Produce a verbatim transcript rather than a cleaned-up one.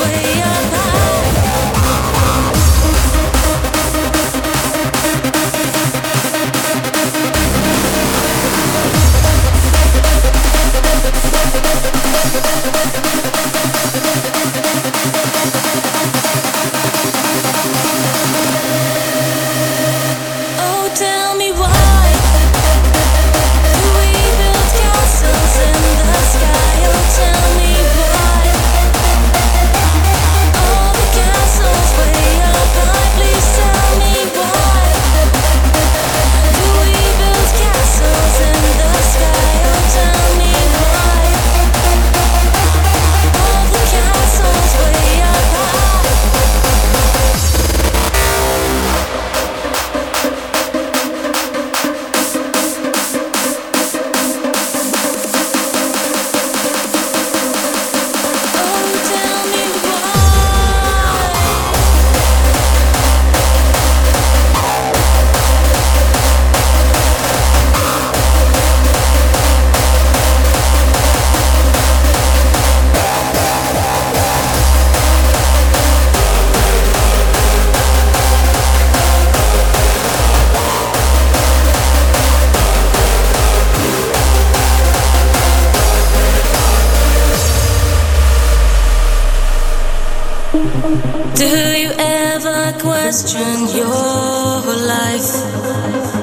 way up high. Oh, tell me why do we build castles in the sky? Oh, tell me why all the castles way up high. Please tell me why do we build castles in the sky? Oh, tell me why all the castles way up high. Oh, tell me why. Do you ever question your life?